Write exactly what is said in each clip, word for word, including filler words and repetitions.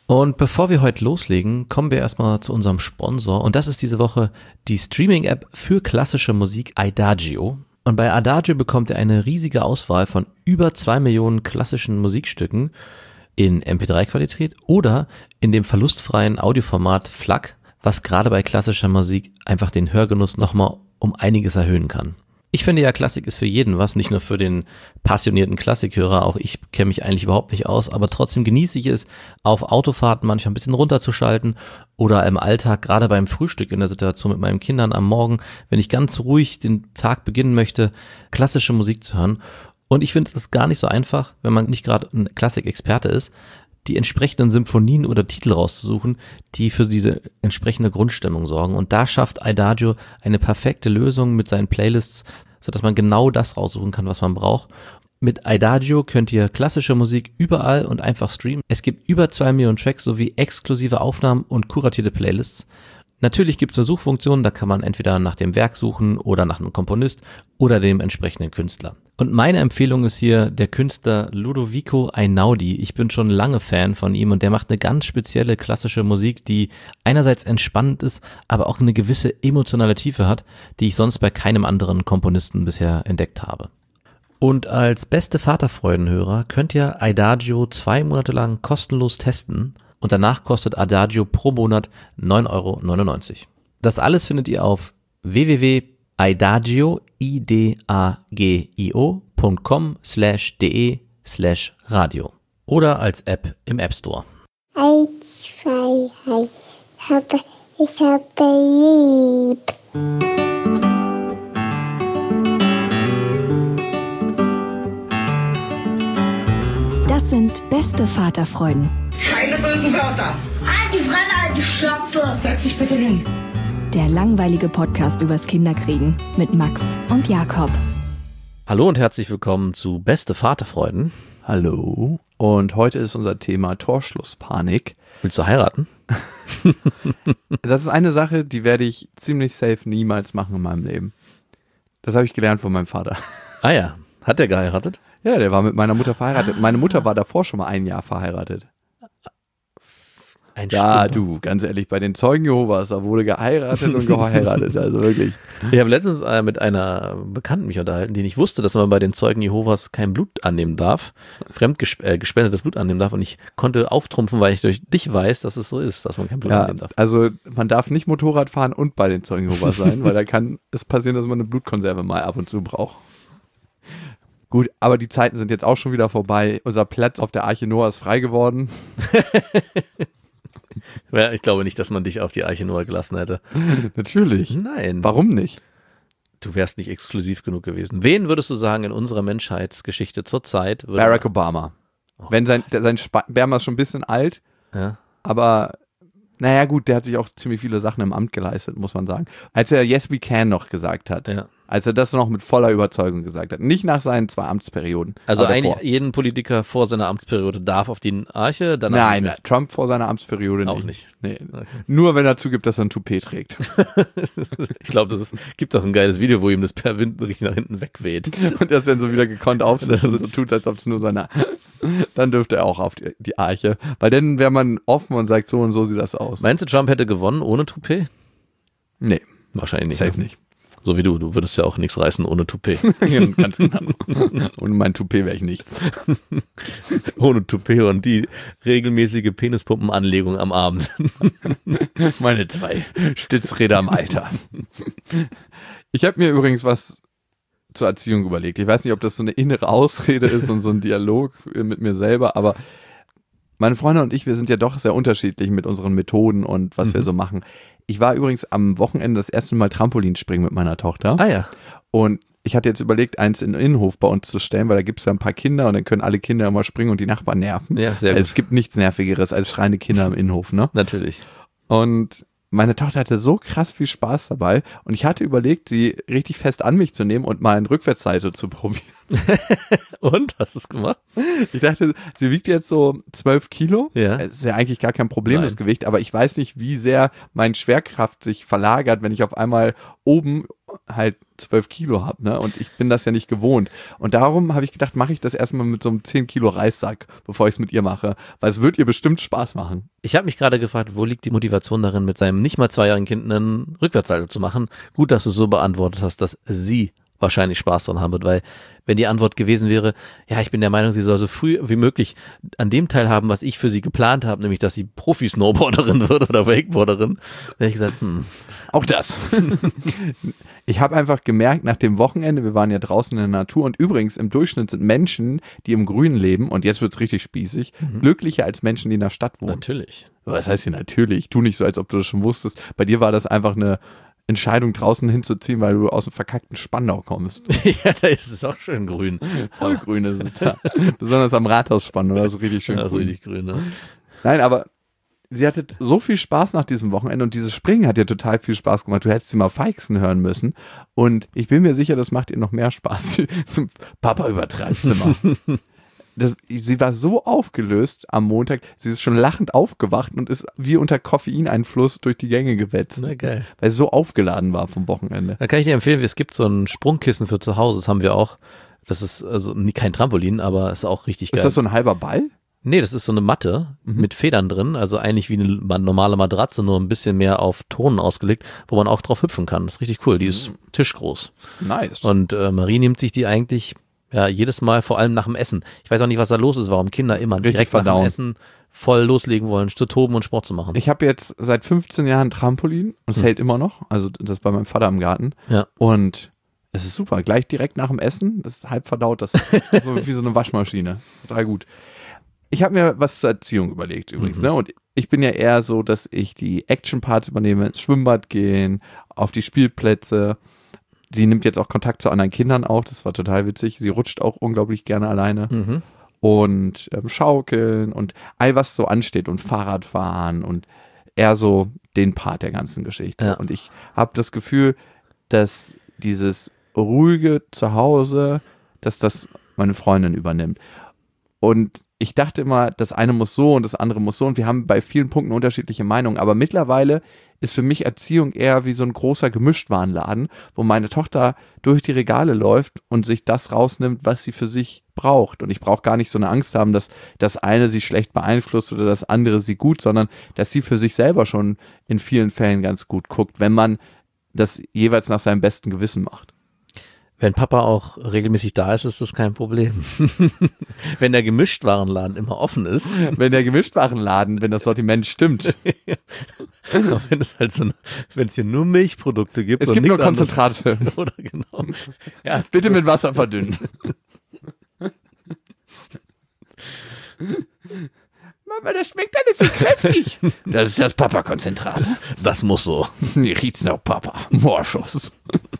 Und bevor wir heute loslegen, kommen wir erstmal zu unserem Sponsor. Und das ist diese Woche die Streaming-App für klassische Musik Adagio. Und bei Adagio bekommt ihr eine riesige Auswahl von über zwei Millionen klassischen Musikstücken in M P drei Qualität oder in dem verlustfreien Audioformat F L A C, was gerade bei klassischer Musik einfach den Hörgenuss nochmal um einiges erhöhen kann. Ich finde ja, Klassik ist für jeden was, nicht nur für den passionierten Klassikhörer. Auch ich kenne mich eigentlich überhaupt nicht aus, aber trotzdem genieße ich es, auf Autofahrten manchmal ein bisschen runterzuschalten oder im Alltag, gerade beim Frühstück in der Situation mit meinen Kindern am Morgen, wenn ich ganz ruhig den Tag beginnen möchte, klassische Musik zu hören. Und ich finde es gar nicht so einfach, wenn man nicht gerade ein Klassikexperte ist, die entsprechenden Symphonien oder Titel rauszusuchen, die für diese entsprechende Grundstimmung sorgen. Und da schafft Adagio eine perfekte Lösung mit seinen Playlists, sodass man genau das raussuchen kann, was man braucht. Mit Adagio könnt ihr klassische Musik überall und einfach streamen. Es gibt über zwei Millionen Tracks sowie exklusive Aufnahmen und kuratierte Playlists. Natürlich gibt es eine Suchfunktion, da kann man entweder nach dem Werk suchen oder nach einem Komponist oder dem entsprechenden Künstler. Und meine Empfehlung ist hier der Künstler Ludovico Einaudi. Ich bin schon lange Fan von ihm und der macht eine ganz spezielle klassische Musik, die einerseits entspannend ist, aber auch eine gewisse emotionale Tiefe hat, die ich sonst bei keinem anderen Komponisten bisher entdeckt habe. Und als beste Vaterfreudenhörer könnt ihr Adagio zwei Monate lang kostenlos testen. Und danach kostet Adagio pro Monat neun Euro neunundneunzig. Das alles findet ihr auf w w w punkt adagio punkt com slash de slash radio oder als App im App Store. Eins, zwei, drei, ich habe, ich habe lieb. Das sind beste Vaterfreuden. Keine bösen Wörter. Halt die Fremde, alte Schöpfe. Setz dich bitte hin. Der langweilige Podcast übers Kinderkriegen mit Max und Jakob. Hallo und herzlich willkommen zu Beste Vaterfreuden. Hallo. Und heute ist unser Thema Torschlusspanik. Willst du heiraten? Das ist eine Sache, die werde ich ziemlich safe niemals machen in meinem Leben. Das habe ich gelernt von meinem Vater. Ah ja, hat der geheiratet? Ja, der war mit meiner Mutter verheiratet. Meine Mutter war davor schon mal ein Jahr verheiratet. Ein ja, Stimmer. du, ganz ehrlich, bei den Zeugen Jehovas, da wurde geheiratet und geheiratet, also wirklich. Ich habe letztens äh, mit einer Bekannten mich unterhalten, die nicht wusste, dass man bei den Zeugen Jehovas kein Blut annehmen darf, fremd gesp- äh, gespendetes Blut annehmen darf, und ich konnte auftrumpfen, weil ich durch dich weiß, dass es so ist, dass man kein Blut Ja, annehmen darf. also man darf nicht Motorrad fahren und bei den Zeugen Jehovas sein, weil da kann es passieren, dass man eine Blutkonserve mal ab und zu braucht. Gut, aber die Zeiten sind jetzt auch schon wieder vorbei. Unser Platz auf der Arche Noah ist frei geworden. Ja, ich glaube nicht, dass man dich auf die Arche Noah gelassen hätte. Natürlich. Nein. Warum nicht? Du wärst nicht exklusiv genug gewesen. Wen würdest du sagen in unserer Menschheitsgeschichte zur Zeit? würde- Barack Obama. Oh. Wenn sein, der, sein Sperma ist schon ein bisschen alt, Ja. aber naja gut, der hat sich auch ziemlich viele Sachen im Amt geleistet, muss man sagen. Als er Yes We Can noch gesagt hat, Ja. als er das noch mit voller Überzeugung gesagt hat, nicht nach seinen zwei Amtsperioden. Also aber eigentlich davor. jeden Politiker vor seiner Amtsperiode darf auf die Arche, danach Nein, nicht Trump vor seiner Amtsperiode Auch nicht. nicht. Nee. Okay. Nur wenn er zugibt, dass er ein Toupet trägt. Ich glaube, das ist, gibt auch ein geiles Video, wo ihm das per Wind richtig nach hinten wegweht. Und er es dann so wieder gekonnt aufsetzt und so tut, als ob es nur seine... Dann dürfte er auch auf die, die Arche. Weil dann wäre man offen und sagt, so und so sieht das aus. Meinst du, Trump hätte gewonnen ohne Toupet? Nee, Wahrscheinlich nicht. safe ne? nicht. So wie du. Du würdest ja auch nichts reißen ohne Toupet. Ja, ganz genau. Ohne mein Toupet wäre ich nichts. Ohne Toupet und die regelmäßige Penispumpenanlegung am Abend. Meine zwei Stützräder im Alter. Ich habe mir übrigens was zur Erziehung überlegt. Ich weiß nicht, ob das so eine innere Ausrede ist und so ein Dialog mit mir selber, aber meine Freunde und ich, wir sind ja doch sehr unterschiedlich mit unseren Methoden und was Mhm. wir so machen. Ich war übrigens am Wochenende das erste Mal Trampolinspringen mit meiner Tochter. Ah ja. Und ich hatte jetzt überlegt, eins in den Innenhof bei uns zu stellen, weil da gibt es ja ein paar Kinder und dann können alle Kinder immer springen und die Nachbarn nerven. Ja, sehr gut. Es gibt nichts Nervigeres als schreiende Kinder im Innenhof, ne? Natürlich. Und meine Tochter hatte so krass viel Spaß dabei und ich hatte überlegt, sie richtig fest an mich zu nehmen und mal in Rückwärtsseite zu probieren. Und? Hast du es gemacht? Ich dachte, sie wiegt jetzt so zwölf Kilo. Ja. Das ist ja eigentlich gar kein Problem, Nein. das Gewicht, aber ich weiß nicht, wie sehr meine Schwerkraft sich verlagert, wenn ich auf einmal oben halt zwölf Kilo habe, ne? Und ich bin das ja nicht gewohnt. Und darum habe ich gedacht, mache ich das erstmal mit so einem zehn Kilo Reissack, bevor ich es mit ihr mache. Weil es wird ihr bestimmt Spaß machen. Ich habe mich gerade gefragt, wo liegt die Motivation darin, mit seinem nicht mal zweijährigen Kind einen Rückwärtssalto zu machen? Gut, dass du so beantwortet hast, dass sie wahrscheinlich Spaß dran haben wird, weil wenn die Antwort gewesen wäre, ja, ich bin der Meinung, sie soll so früh wie möglich an dem teilhaben, was ich für sie geplant habe, nämlich, dass sie Profi-Snowboarderin wird oder Wakeboarderin, dann hätte ich gesagt, hm. Auch das. Ich habe einfach gemerkt, nach dem Wochenende, wir waren ja draußen in der Natur und übrigens im Durchschnitt sind Menschen, die im Grünen leben, und jetzt wird es richtig spießig, mhm. glücklicher als Menschen, die in der Stadt wohnen. Natürlich. Was heißt hier natürlich? Tu nicht so, als ob du das schon wusstest. Bei dir war das einfach eine Entscheidung, draußen hinzuziehen, weil du aus dem verkackten Spandau kommst. Ja, da ist es auch schön grün. Voll grün ist es da. Besonders am Rathaus Spandau, da ist es richtig schön ja, grün. Richtig grün, ne? Nein, aber sie hatte so viel Spaß nach diesem Wochenende und dieses Springen hat ihr total viel Spaß gemacht. Du hättest sie mal feixen hören müssen. Und ich bin mir sicher, das macht ihr noch mehr Spaß. Papa übertreibt immer. Das, sie war so aufgelöst am Montag, sie ist schon lachend aufgewacht und ist wie unter Koffeineinfluss durch die Gänge gewetzt. Na geil. Weil sie so aufgeladen war vom Wochenende. Da kann ich dir empfehlen, es gibt so ein Sprungkissen für zu Hause, das haben wir auch. Das ist also kein Trampolin, aber ist auch richtig geil. Ist das so ein halber Ball? Nee, das ist so eine Matte mhm. mit Federn drin, also eigentlich wie eine normale Matratze, nur ein bisschen mehr auf Tonen ausgelegt, wo man auch drauf hüpfen kann. Das ist richtig cool, die ist tischgroß. Nice. Und äh, Marie nimmt sich die eigentlich ja jedes Mal, vor allem nach dem Essen. Ich weiß auch nicht, was da los ist, warum Kinder immer richtig direkt verdauen. Nach dem Essen voll loslegen wollen, zu toben und Sport zu machen. Ich habe jetzt seit fünfzehn Jahren Trampolin und es hm. hält immer noch, also das ist bei meinem Vater im Garten. Ja. Und es ist super, gleich direkt nach dem Essen, das ist halb verdaut, das ist so wie so eine Waschmaschine. Total gut. Ich habe mir was zur Erziehung überlegt übrigens, mhm. ne? Und ich bin ja eher so, dass ich die Action-Parts übernehme, ins Schwimmbad gehen, auf die Spielplätze. Sie nimmt jetzt auch Kontakt zu anderen Kindern auf, das war total witzig. Sie rutscht auch unglaublich gerne alleine. Mhm. Und ähm, schaukeln und all was so ansteht und Fahrradfahren und eher so den Part der ganzen Geschichte. Ja. Und ich habe das Gefühl, dass dieses ruhige Zuhause, dass das meine Freundin übernimmt. Und ich dachte immer, das eine muss so und das andere muss so und wir haben bei vielen Punkten unterschiedliche Meinungen, aber mittlerweile ist für mich Erziehung eher wie so ein großer Gemischtwarenladen, wo meine Tochter durch die Regale läuft und sich das rausnimmt, was sie für sich braucht. Und ich brauche gar nicht so eine Angst haben, dass das eine sie schlecht beeinflusst oder das andere sie gut, sondern dass sie für sich selber schon in vielen Fällen ganz gut guckt, wenn man das jeweils nach seinem besten Gewissen macht. Wenn Papa auch regelmäßig da ist, ist das kein Problem. Wenn der Gemischtwarenladen immer offen ist. Wenn der Gemischtwarenladen, wenn das Sortiment stimmt. Wenn es halt so eine, wenn es hier nur Milchprodukte gibt. Es und gibt nur nichts Konzentrate. anderes. Oder genau. Ja, bitte mit Wasser verdünnen. Mama, das schmeckt alles so kräftig. Das ist das Papa-Konzentrat. Das muss so. Hier riecht's nach Papa. Morschuss.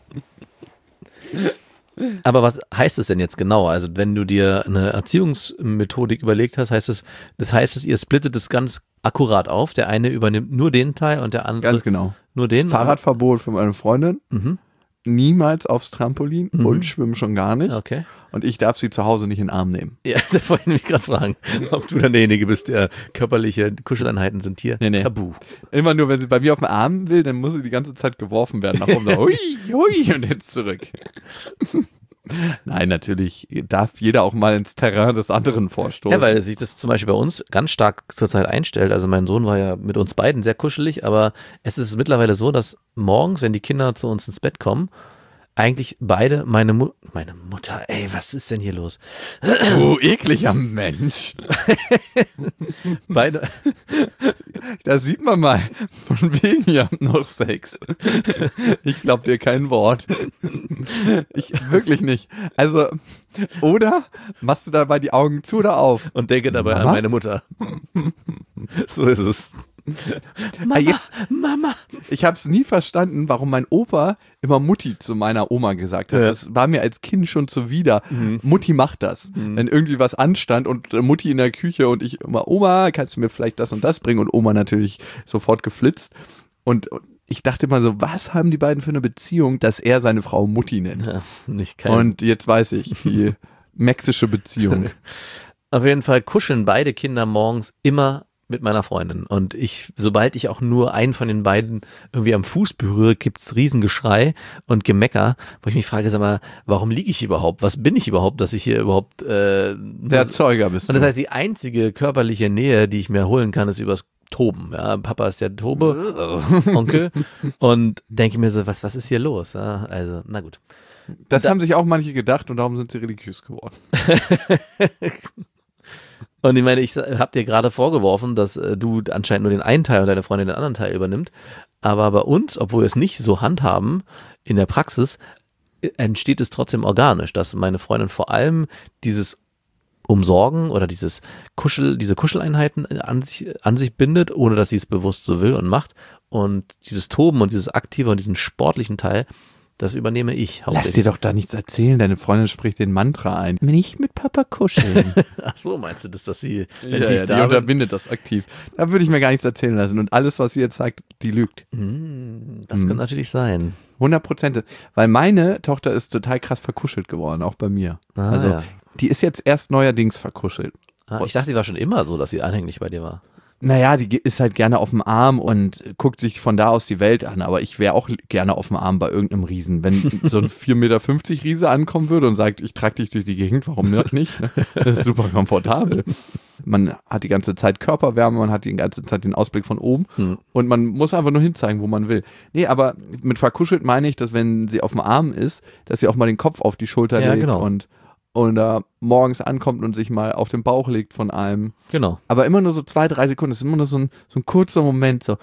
Aber was heißt es denn jetzt genau? Also wenn du dir eine Erziehungsmethodik überlegt hast, heißt es, das heißt es, ihr splittet es ganz akkurat auf. Der eine übernimmt nur den Teil und der andere ganz genau. Nur den. Fahrradverbot für meine Freundin. Mhm. Niemals aufs Trampolin mhm. und schwimmen schon gar nicht. Okay. Und ich darf sie zu Hause nicht in den Arm nehmen. Ja, das wollte ich nämlich gerade fragen, ob du dann derjenige bist, der körperliche Kuscheleinheiten sind hier nee, nee. tabu. Immer nur, wenn sie bei mir auf den Arm will, dann muss sie die ganze Zeit geworfen werden. Nach oben so, hui, hui, und jetzt zurück. Nein, natürlich darf jeder auch mal ins Terrain des anderen vorstoßen. Ja, weil sich das zum Beispiel bei uns ganz stark zurzeit einstellt. Also mein Sohn war ja mit uns beiden sehr kuschelig, aber es ist mittlerweile so, dass morgens, wenn die Kinder zu uns ins Bett kommen, eigentlich beide, meine, Mu- meine Mutter, ey, was ist denn hier los? Du ekliger Mensch. Beide. Da sieht man mal, von wegen, ihr habt noch Sex. Ich glaub dir kein Wort. Ich, wirklich nicht. Also, oder machst du dabei die Augen zu oder auf? Und denke dabei Mama? an meine Mutter. So ist es. Mama, ah, jetzt, Mama. Ich habe es nie verstanden, warum mein Opa immer Mutti zu meiner Oma gesagt hat. Ja. Das war mir als Kind schon zuwider. Mhm. Mutti macht das. Mhm. Wenn irgendwie was anstand und äh, Mutti in der Küche und ich immer, Oma, kannst du mir vielleicht das und das bringen? Und Oma natürlich sofort geflitzt. Und, und ich dachte immer so, was haben die beiden für eine Beziehung, dass er seine Frau Mutti nennt? Ja, nicht kein. Und jetzt weiß ich, die mexische Beziehung. Auf jeden Fall kuscheln beide Kinder morgens immer mit meiner Freundin. Und ich, sobald ich auch nur einen von den beiden irgendwie am Fuß berühre, gibt's Riesengeschrei und Gemecker, wo ich mich frage, sag mal, warum liege ich überhaupt? Was bin ich überhaupt, dass ich hier überhaupt äh, Der Erzeuger bist Und das du. heißt, die einzige körperliche Nähe, die ich mir holen kann, ist übers Toben. Ja, Papa ist der Tobe, Onkel. Und denke mir so, was, was ist hier los? Ja, also, na gut. Das Da- haben sich auch manche gedacht und darum sind sie religiös geworden. Und ich meine, ich habe dir gerade vorgeworfen, dass äh, du anscheinend nur den einen Teil und deine Freundin den anderen Teil übernimmt. Aber bei uns, obwohl wir es nicht so handhaben, in der Praxis äh, entsteht es trotzdem organisch, dass meine Freundin vor allem dieses Umsorgen oder dieses Kuschel, diese Kuscheleinheiten an sich, an sich bindet, ohne dass sie es bewusst so will und macht. Und dieses Toben und dieses aktive und diesen sportlichen Teil, das übernehme ich Lass hauptsächlich. dir doch da nichts erzählen. Deine Freundin spricht den Mantra ein. Nicht mit Papa kuscheln. Ach so, meinst du das, dass sie, wenn ja, ich ja, nicht die da bin? unterbindet das aktiv. Da würde ich mir gar nichts erzählen lassen. Und alles, was sie jetzt sagt, die lügt. Hm, das Hm. kann natürlich sein. hundert Prozent. Weil meine Tochter ist total krass verkuschelt geworden, auch bei mir. Ah, also ja. die ist jetzt erst neuerdings verkuschelt. Ah, ich dachte, sie war schon immer so, dass sie anhänglich bei dir war. Naja, die ge- ist halt gerne auf dem Arm und guckt sich von da aus die Welt an. Aber ich wäre auch l- gerne auf dem Arm bei irgendeinem Riesen. Wenn so ein vier Meter fünfzig Riese ankommen würde und sagt, ich trage dich durch die Gegend, warum nicht? Ne? Das ist super komfortabel. Man hat die ganze Zeit Körperwärme, man hat die ganze Zeit den Ausblick von oben Hm. und man muss einfach nur hinzeigen, wo man will. Nee, aber mit verkuschelt meine ich, dass wenn sie auf dem Arm ist, dass sie auch mal den Kopf auf die Schulter Ja, legt genau. und oder morgens ankommt und sich mal auf den Bauch legt von allem. Genau. Aber immer nur so zwei, drei Sekunden. Das ist immer nur so ein, so ein kurzer Moment, so,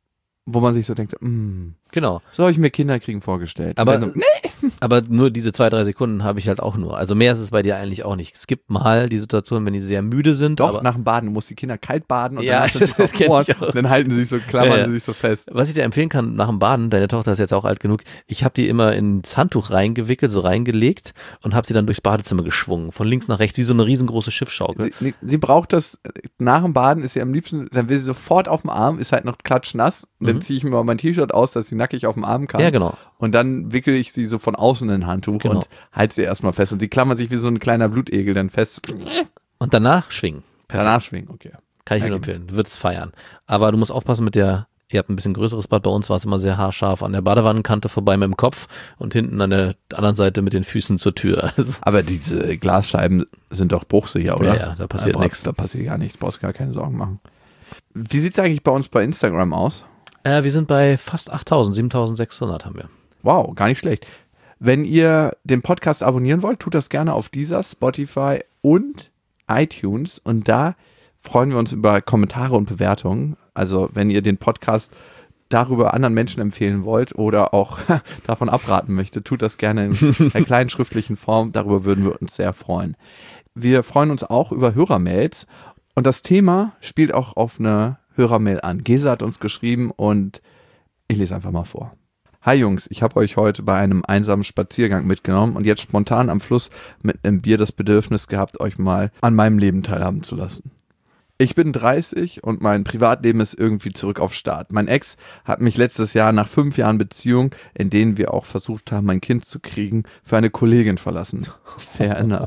wo man sich so denkt, mm, Genau. so habe ich mir Kinderkriegen vorgestellt. Aber, Und dann so, aber nur diese zwei, drei Sekunden habe ich halt auch nur. Also mehr ist es bei dir eigentlich auch nicht. Es gibt mal die Situation, wenn die sehr müde sind. doch, aber nach dem Baden, du musst die Kinder kalt baden und Ja, dann, hast du das- sie auf das kenn Ohren ich auch. und dann halten sie sich so, klammern Ja, ja. sie sich so fest. Was ich dir empfehlen kann nach dem Baden, deine Tochter ist jetzt auch alt genug, ich habe die immer ins Handtuch reingewickelt, so reingelegt und habe sie dann durchs Badezimmer geschwungen, von links nach rechts, wie so eine riesengroße Schiffsschaukel. Sie, sie braucht das, nach dem Baden ist sie am liebsten, dann will sie sofort auf dem Arm, ist halt noch klatschnass. Und dann Mhm. ziehe ich mir mal mein T-Shirt aus, dass sie nackig auf dem Arm kann. Ja, genau. Und dann wickel ich sie so von außen in ein Handtuch Genau. und halte sie erstmal fest. Und sie klammert sich wie so ein kleiner Blutegel dann fest. Und danach schwingen. Perfekt. Danach schwingen, okay. Kann ich dir nur empfehlen. Du würdest feiern. Aber du musst aufpassen mit der, ihr habt ein bisschen größeres Bad, bei uns war es immer sehr haarscharf an der Badewannenkante vorbei mit dem Kopf und hinten an der anderen Seite mit den Füßen zur Tür. Aber diese Glasscheiben sind doch bruchsicher, oder? Ja, ja, da passiert brauchst- nichts. Da passiert gar nichts, brauchst gar keine Sorgen machen. Wie sieht es eigentlich bei uns bei Instagram aus? Äh, wir sind bei fast achttausend, siebentausendsechshundert haben wir. Wow, gar nicht schlecht. Wenn ihr den Podcast abonnieren wollt, tut das gerne auf dieser, Spotify und iTunes. Und da freuen wir uns über Kommentare und Bewertungen. Also wenn ihr den Podcast darüber anderen Menschen empfehlen wollt oder auch davon abraten möchtet, tut das gerne in einer kleinen schriftlichen Form. Darüber würden wir uns sehr freuen. Wir freuen uns auch über Hörermails. Und das Thema spielt auch auf eine Hörermail an. Gesa hat uns geschrieben und ich lese einfach mal vor. Hi Jungs, ich habe euch heute bei einem einsamen Spaziergang mitgenommen und jetzt spontan am Fluss mit einem Bier das Bedürfnis gehabt, euch mal an meinem Leben teilhaben zu lassen. Ich bin dreißig und mein Privatleben ist irgendwie zurück auf Start. Mein Ex hat mich letztes Jahr nach fünf Jahren Beziehung, in denen wir auch versucht haben, ein Kind zu kriegen, für eine Kollegin verlassen. Fair enough.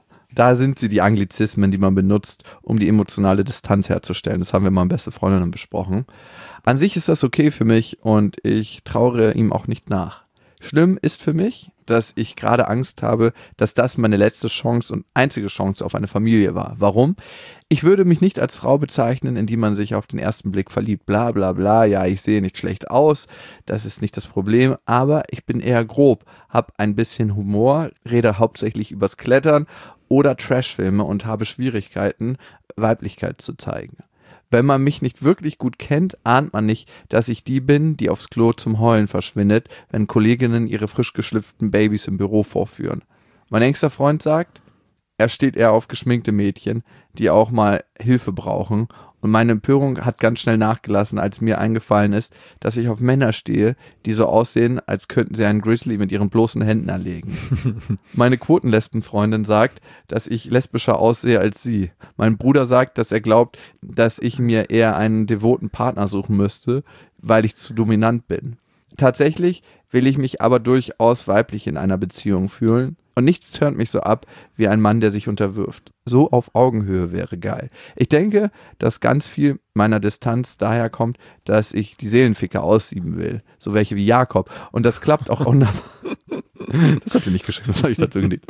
Da sind sie, die Anglizismen, die man benutzt, um die emotionale Distanz herzustellen. Das haben wir mal mit beste Freundinnen besprochen. An sich ist das okay für mich und ich trauere ihm auch nicht nach. Schlimm ist für mich, dass ich gerade Angst habe, dass das meine letzte Chance und einzige Chance auf eine Familie war. Warum? Ich würde mich nicht als Frau bezeichnen, in die man sich auf den ersten Blick verliebt. Bla bla bla, ja, ich sehe nicht schlecht aus, das ist nicht das Problem, aber ich bin eher grob, habe ein bisschen Humor, rede hauptsächlich übers Klettern oder Trashfilme und habe Schwierigkeiten, Weiblichkeit zu zeigen. Wenn man mich nicht wirklich gut kennt, ahnt man nicht, dass ich die bin, die aufs Klo zum Heulen verschwindet, wenn Kolleginnen ihre frisch geschlüpften Babys im Büro vorführen. Mein engster Freund sagt, er steht eher auf geschminkte Mädchen, die auch mal Hilfe brauchen. Und meine Empörung hat ganz schnell nachgelassen, als mir eingefallen ist, dass ich auf Männer stehe, die so aussehen, als könnten sie einen Grizzly mit ihren bloßen Händen erlegen. Meine Quotenlesbenfreundin sagt, dass ich lesbischer aussehe als sie. Mein Bruder sagt, dass er glaubt, dass ich mir eher einen devoten Partner suchen müsste, weil ich zu dominant bin. Tatsächlich will ich mich aber durchaus weiblich in einer Beziehung fühlen. Und nichts turnt mich so ab wie ein Mann, der sich unterwirft. So auf Augenhöhe wäre geil. Ich denke, dass ganz viel meiner Distanz daher kommt, dass ich die Seelenficke aussieben will. So welche wie Jakob. Und das klappt auch wunderbar. Das hat sie nicht geschrieben, das habe ich dazu gelegt.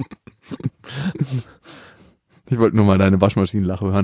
Ich wollte nur mal deine Waschmaschinenlache hören.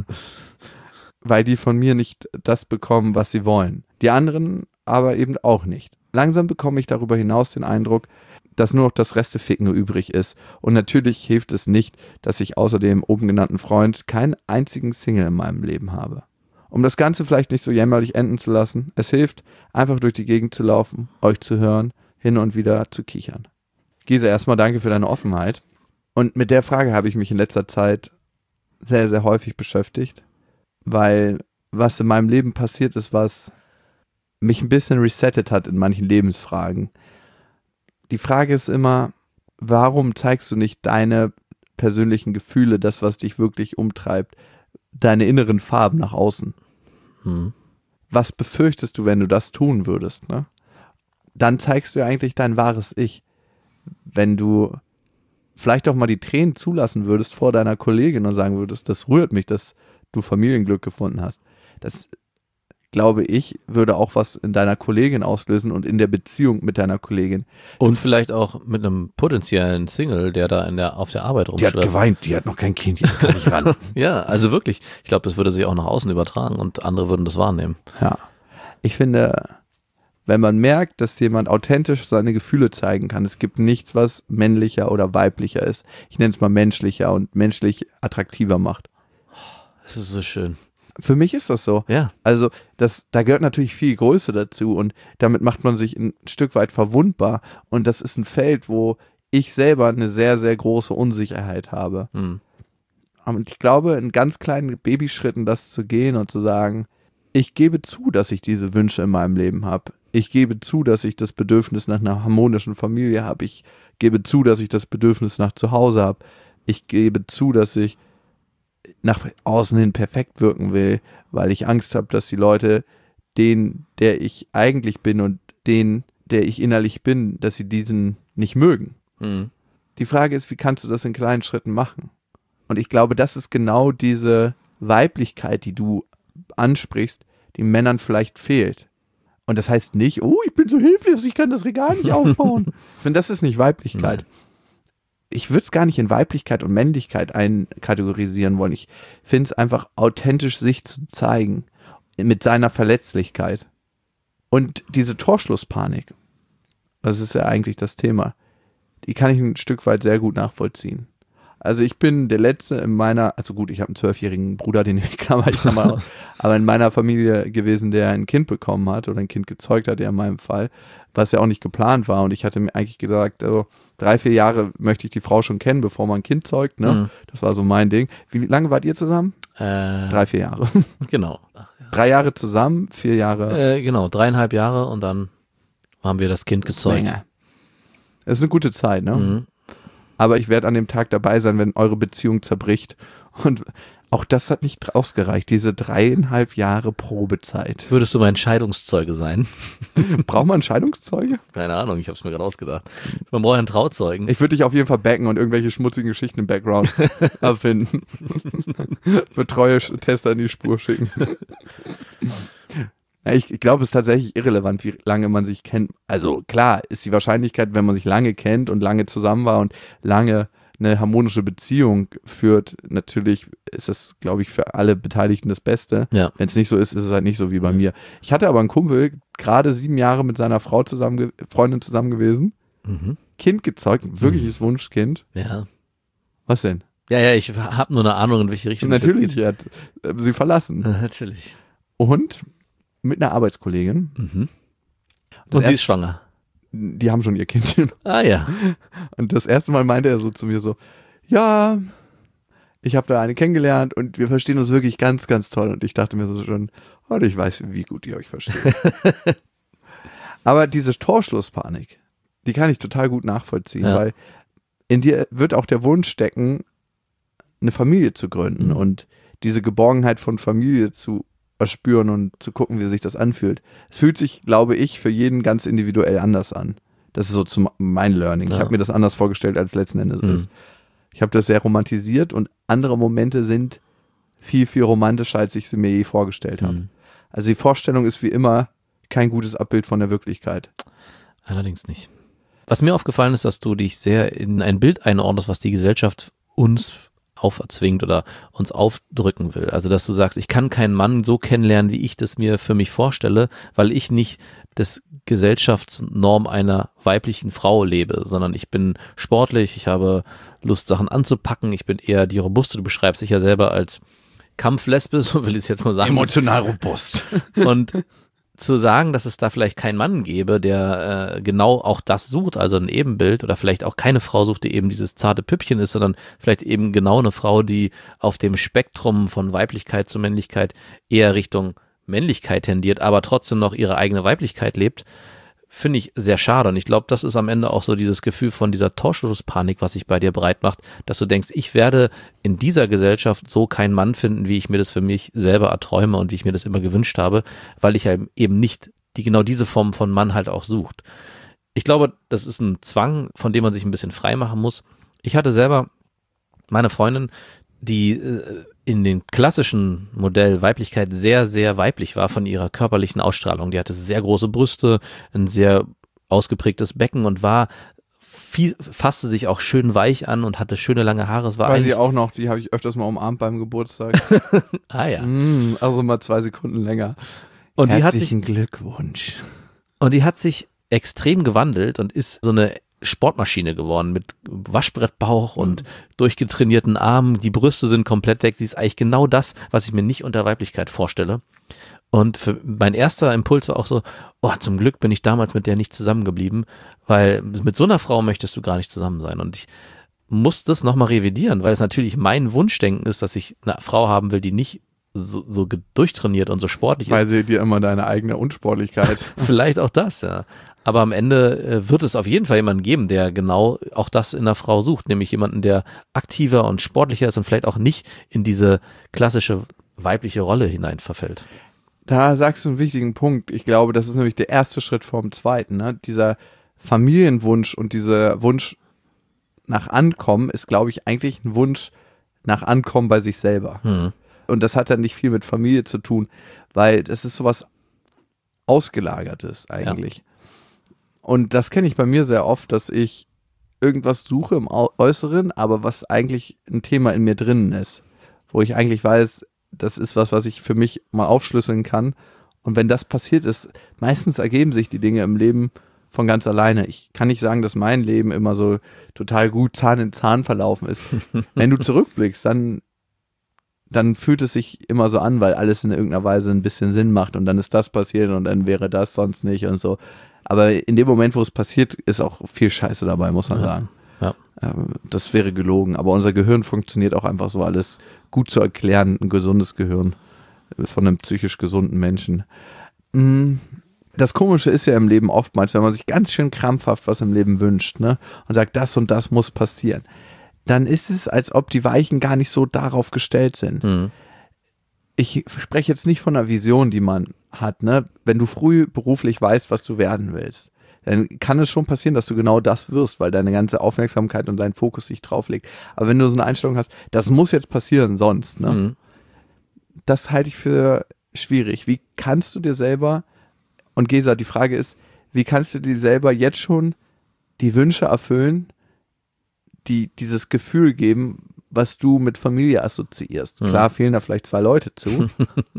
Weil die von mir nicht das bekommen, was sie wollen. Die anderen aber eben auch nicht. Langsam bekomme ich darüber hinaus den Eindruck, dass nur noch das Resteficken übrig ist. Und natürlich hilft es nicht, dass ich außer dem oben genannten Freund keinen einzigen Single in meinem Leben habe. Um das Ganze vielleicht nicht so jämmerlich enden zu lassen, es hilft, einfach durch die Gegend zu laufen, euch zu hören, hin und wieder zu kichern. Gise, erstmal danke für deine Offenheit. Und mit der Frage habe ich mich in letzter Zeit sehr, sehr häufig beschäftigt, weil was in meinem Leben passiert ist, was mich ein bisschen resettet hat in manchen Lebensfragen. Die Frage ist immer, warum zeigst du nicht deine persönlichen Gefühle, das, was dich wirklich umtreibt, deine inneren Farben nach außen? Hm. Was befürchtest du, wenn du das tun würdest? Ne? Dann zeigst du ja eigentlich dein wahres Ich. Wenn du vielleicht auch mal die Tränen zulassen würdest vor deiner Kollegin und sagen würdest, das rührt mich, dass du Familienglück gefunden hast. Das, glaube ich, würde auch was in deiner Kollegin auslösen und in der Beziehung mit deiner Kollegin. Und vielleicht auch mit einem potenziellen Single, der da in der, auf der Arbeit rumschreibt. Die hat geweint, die hat noch kein Kind, jetzt kann ich ran. Ja, also wirklich. Ich glaube, das würde sich auch nach außen übertragen und andere würden das wahrnehmen. Ja, ich finde, wenn man merkt, dass jemand authentisch seine Gefühle zeigen kann, es gibt nichts, was männlicher oder weiblicher ist. Ich nenne es mal menschlicher und menschlich attraktiver macht. Das ist so schön. Für mich ist das so. Ja. Also das, da gehört natürlich viel Größe dazu und damit macht man sich ein Stück weit verwundbar und das ist ein Feld, wo ich selber eine sehr, sehr große Unsicherheit habe. Hm. Und ich glaube, in ganz kleinen Babyschritten das zu gehen und zu sagen, ich gebe zu, dass ich diese Wünsche in meinem Leben habe. Ich gebe zu, dass ich das Bedürfnis nach einer harmonischen Familie habe. Ich gebe zu, dass ich das Bedürfnis nach Zuhause habe. Ich gebe zu, dass ich nach außen hin perfekt wirken will, weil ich Angst habe, dass die Leute den, der ich eigentlich bin und den, der ich innerlich bin, dass sie diesen nicht mögen. Mhm. Die Frage ist, wie kannst du das in kleinen Schritten machen? Und ich glaube, das ist genau diese Weiblichkeit, die du ansprichst, die Männern vielleicht fehlt. Und das heißt nicht, oh, ich bin so hilflos, ich kann das Regal nicht aufbauen. Ich finde, das ist nicht Weiblichkeit. Mhm. Ich würde es gar nicht in Weiblichkeit und Männlichkeit einkategorisieren wollen. Ich finde es einfach authentisch, sich zu zeigen mit seiner Verletzlichkeit. Und diese Torschlusspanik, das ist ja eigentlich das Thema, die kann ich ein Stück weit sehr gut nachvollziehen. Also ich bin der Letzte in meiner, also gut, ich habe einen zwölfjährigen Bruder, den ich klammer ich mal, aber in meiner Familie gewesen, der ein Kind bekommen hat oder ein Kind gezeugt hat, ja in meinem Fall, was ja auch nicht geplant war und ich hatte mir eigentlich gesagt, also drei, vier Jahre möchte ich die Frau schon kennen, bevor man ein Kind zeugt, ne? Mhm. Das war so mein Ding. Wie lange wart ihr zusammen? Äh, drei, vier Jahre. Genau. Ach, ja. Drei Jahre zusammen, vier Jahre? Äh, genau, dreieinhalb Jahre und dann haben wir das Kind das gezeugt. Ist das ist eine gute Zeit, ne? Mhm. Aber ich werde an dem Tag dabei sein, wenn eure Beziehung zerbricht. Und auch das hat nicht ausgereicht, diese dreieinhalb Jahre Probezeit. Würdest du mein Scheidungszeuge sein? Braucht man einen Scheidungszeuge? Keine Ahnung, ich habe es mir gerade ausgedacht. Man braucht einen Trauzeugen. Ich würde dich auf jeden Fall backen und irgendwelche schmutzigen Geschichten im Background erfinden. Für treue Tester in die Spur schicken. Ich, ich glaube, es ist tatsächlich irrelevant, wie lange man sich kennt. Also klar ist die Wahrscheinlichkeit, wenn man sich lange kennt und lange zusammen war und lange eine harmonische Beziehung führt, natürlich ist das, glaube ich, für alle Beteiligten das Beste. Ja. Wenn es nicht so ist, ist es halt nicht so wie bei mir. Ich hatte aber einen Kumpel, gerade sieben Jahre mit seiner Frau zusammen, Freundin zusammen gewesen, mhm. Kind gezeugt, ein wirkliches mhm. Wunschkind. Ja. Was denn? Ja, ja, ich habe nur eine Ahnung, in welche Richtung natürlich, es jetzt geht. Er hat sie verlassen. Ja, natürlich. Und mit einer Arbeitskollegin. Mhm. Und sie ist schwanger. Die haben schon ihr Kind. Ah ja. Und das erste Mal meinte er so zu mir so, ja, ich habe da eine kennengelernt und wir verstehen uns wirklich ganz, ganz toll. Und ich dachte mir so schon, oh, ich weiß, wie gut ihr euch versteht. Aber diese Torschlusspanik, die kann ich total gut nachvollziehen, ja. Weil in dir wird auch der Wunsch stecken, eine Familie zu gründen mhm. und diese Geborgenheit von Familie zu erspüren und zu gucken, wie sich das anfühlt. Es fühlt sich, glaube ich, für jeden ganz individuell anders an. Das ist so zum, mein Learning. Ja. Ich habe mir das anders vorgestellt, als es letzten Endes Mhm. ist. Ich habe das sehr romantisiert und andere Momente sind viel, viel romantischer, als ich sie mir je vorgestellt habe. Mhm. Also die Vorstellung ist wie immer kein gutes Abbild von der Wirklichkeit. Allerdings nicht. Was mir aufgefallen ist, dass du dich sehr in ein Bild einordnest, was die Gesellschaft uns auferzwingt oder uns aufdrücken will. Also, dass du sagst, ich kann keinen Mann so kennenlernen, wie ich das mir für mich vorstelle, weil ich nicht das Gesellschaftsnorm einer weiblichen Frau lebe, sondern ich bin sportlich, ich habe Lust, Sachen anzupacken, ich bin eher die Robuste, du beschreibst dich ja selber als Kampflesbe, so will ich es jetzt mal sagen. Emotional robust. Und zu sagen, dass es da vielleicht keinen Mann gäbe, der äh, genau auch das sucht, also ein Ebenbild oder vielleicht auch keine Frau sucht, die eben dieses zarte Püppchen ist, sondern vielleicht eben genau eine Frau, die auf dem Spektrum von Weiblichkeit zu Männlichkeit eher Richtung Männlichkeit tendiert, aber trotzdem noch ihre eigene Weiblichkeit lebt, finde ich sehr schade. Und ich glaube, das ist am Ende auch so dieses Gefühl von dieser Torschlusspanik, was sich bei dir breit macht, dass du denkst, ich werde in dieser Gesellschaft so keinen Mann finden, wie ich mir das für mich selber erträume und wie ich mir das immer gewünscht habe, weil ich ja eben nicht die genau diese Form von Mann halt auch sucht. Ich glaube, das ist ein Zwang, von dem man sich ein bisschen frei machen muss. Ich hatte selber meine Freundin, die äh, in dem klassischen Modell Weiblichkeit sehr, sehr weiblich war von ihrer körperlichen Ausstrahlung. Die hatte sehr große Brüste, ein sehr ausgeprägtes Becken und war viel, fasste sich auch schön weich an und hatte schöne lange Haare. Es war Weiß eigentlich, ich auch noch, die habe ich öfters mal umarmt beim Geburtstag. ah ja. mm, also mal zwei Sekunden länger. Und die hat sich Herzlichen Glückwunsch. Und die hat sich extrem gewandelt und ist so eine Sportmaschine geworden mit Waschbrettbauch und durchgetrainierten Armen. Die Brüste sind komplett weg. Sie ist eigentlich genau das, was ich mir nicht unter Weiblichkeit vorstelle. Und für mein erster Impuls war auch so, oh, zum Glück bin ich damals mit der nicht zusammengeblieben, weil mit so einer Frau möchtest du gar nicht zusammen sein. Und ich muss das nochmal revidieren, weil es natürlich mein Wunschdenken ist, dass ich eine Frau haben will, die nicht so, so durchtrainiert und so sportlich Weil ist. sie dir immer deine eigene Unsportlichkeit. Vielleicht auch das, ja. Aber am Ende äh, wird es auf jeden Fall jemanden geben, der genau auch das in einer Frau sucht, nämlich jemanden, der aktiver und sportlicher ist und vielleicht auch nicht in diese klassische weibliche Rolle hinein verfällt. Da sagst du einen wichtigen Punkt. Ich glaube, das ist nämlich der erste Schritt vom zweiten. Ne? Dieser Familienwunsch und dieser Wunsch nach Ankommen ist, glaube ich, eigentlich ein Wunsch nach Ankommen bei sich selber. Hm. Und das hat dann nicht viel mit Familie zu tun, weil das ist sowas Ausgelagertes eigentlich. Ja. Und das kenne ich bei mir sehr oft, dass ich irgendwas suche im Äußeren, aber was eigentlich ein Thema in mir drinnen ist, wo ich eigentlich weiß, das ist was, was ich für mich mal aufschlüsseln kann. Und wenn das passiert ist, meistens ergeben sich die Dinge im Leben von ganz alleine. Ich kann nicht sagen, dass mein Leben immer so total gut Zahn in Zahn verlaufen ist. Wenn du zurückblickst, dann, dann fühlt es sich immer so an, weil alles in irgendeiner Weise ein bisschen Sinn macht und dann ist das passiert und dann wäre das sonst nicht und so. Aber in dem Moment, wo es passiert, ist auch viel Scheiße dabei, muss man Ja. sagen. Ja. Das wäre gelogen. Aber unser Gehirn funktioniert auch einfach so, alles gut zu erklären. Ein gesundes Gehirn von einem psychisch gesunden Menschen. Das Komische ist ja im Leben oftmals, wenn man sich ganz schön krampfhaft was im Leben wünscht, ne, und sagt, das und das muss passieren, dann ist es, als ob die Weichen gar nicht so darauf gestellt sind. Hm. Ich spreche jetzt nicht von einer Vision, die man hat, ne? Wenn du früh beruflich weißt, was du werden willst, dann kann es schon passieren, dass du genau das wirst, weil deine ganze Aufmerksamkeit und dein Fokus sich drauf legt. Aber wenn du so eine Einstellung hast, das muss jetzt passieren, sonst, ne? Hm. Das halte ich für schwierig. Wie kannst du dir selber, und Gesa, die Frage ist, wie kannst du dir selber jetzt schon die Wünsche erfüllen, die dieses Gefühl geben, was du mit Familie assoziierst? Mhm. Klar fehlen da vielleicht zwei Leute zu.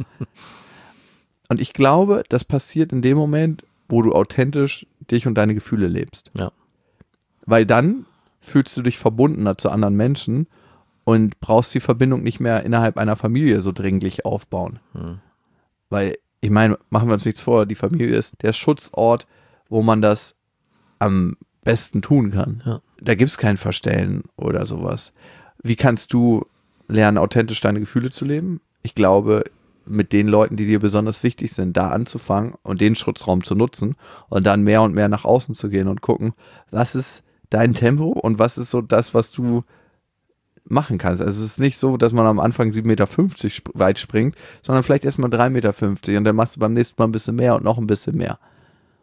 Und ich glaube, das passiert in dem Moment, wo du authentisch dich und deine Gefühle lebst. Ja. Weil dann fühlst du dich verbundener zu anderen Menschen und brauchst die Verbindung nicht mehr innerhalb einer Familie so dringlich aufbauen. Mhm. Weil, ich meine, machen wir uns nichts vor, die Familie ist der Schutzort, wo man das am besten tun kann. Ja. Da gibt es kein Verstellen oder sowas. Wie kannst du lernen, authentisch deine Gefühle zu leben? Ich glaube, mit den Leuten, die dir besonders wichtig sind, da anzufangen und den Schutzraum zu nutzen und dann mehr und mehr nach außen zu gehen und gucken, was ist dein Tempo und was ist so das, was du machen kannst. Also es ist nicht so, dass man am Anfang sieben Meter fünfzig sp- weit springt, sondern vielleicht erstmal drei Meter fünfzig und dann machst du beim nächsten Mal ein bisschen mehr und noch ein bisschen mehr.